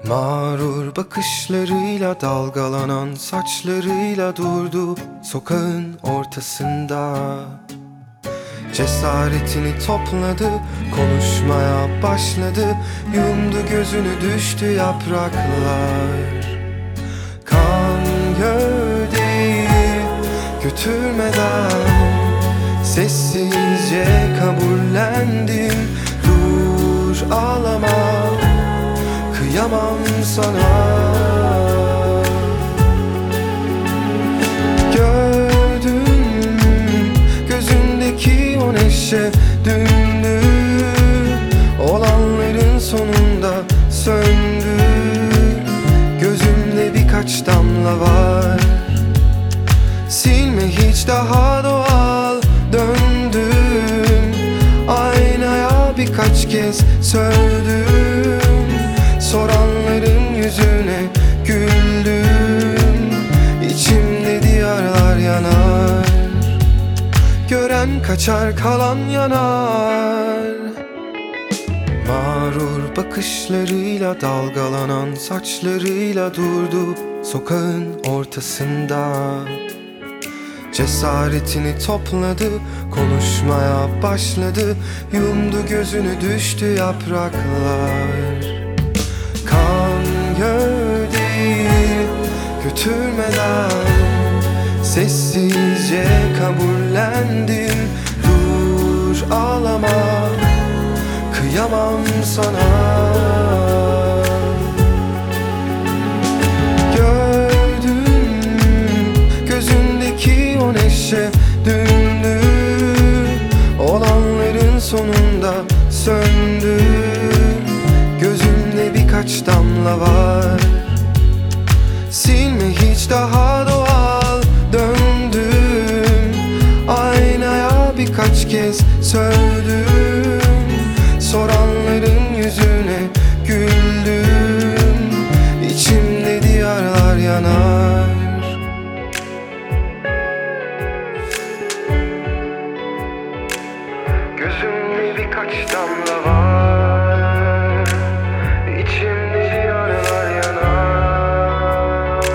Mağrur bakışlarıyla, dalgalanan saçlarıyla durdu sokağın ortasında. Cesaretini topladı, konuşmaya başladı. Yumdu gözünü, düştü yapraklar. Kan gövdeyi götürmeden sessizce kabullendim. Dur ağlama, kıyamam sana. Gördüm gözündeki o neşe, dümdü olanların sonunda söndü. Gözümde birkaç damla var, silme hiç, daha doğal. Döndüm aynaya birkaç kez, sövdüm soranların yüzüne, güldüm. İçimde diyarlar yanar, gören kaçar, kalan yanar. Mağrur bakışlarıyla, dalgalanan saçlarıyla durdu sokağın ortasında. Cesaretini topladı, konuşmaya başladı. Yumdu gözünü, düştü yapraklar. Kan gövdeyi götürmeden sessizce kabullendim. Dur ağlama, kıyamam sana. Gördüm gözündeki o neşe, dümdü olanların sonunda söndü. Gözümde birkaç damla var, silme hiç, daha doğal. Döndüm aynaya birkaç kez, sövdüm soranların yüzüne, güldüm. İçimde diyarlar yanar. Gözümde birkaç damla var, içimde diyarlar yanar.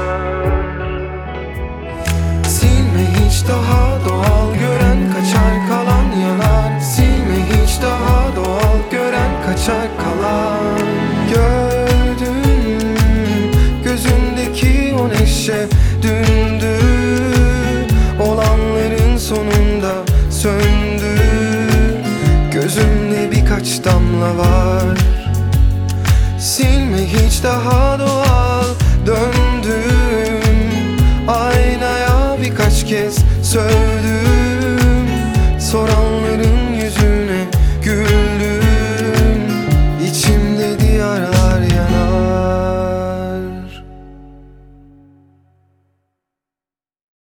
Silme hiç, daha doğal. Gören kaçar, kalan yanar. Silme hiç, daha doğal. Gören kaçar, kalan. Gördüm gözündeki o neşe, dümdü olanların sonunda söndü. Gözümde birkaç damla var, silme hiç, daha doğal. Döndüm aynaya birkaç kez, sövdüm